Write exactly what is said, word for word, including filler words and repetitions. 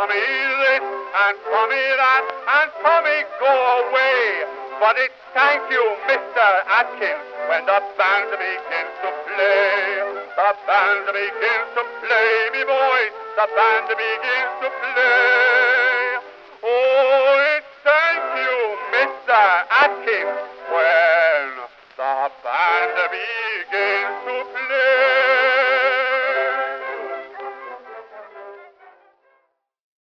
Tommy this and Tommy that and Tommy go away. But it's thank you, Mister Atkins, when the band begins to play. The band begins to play, me boys, the band begins to play. Oh, it's thank you, Mister Atkins, when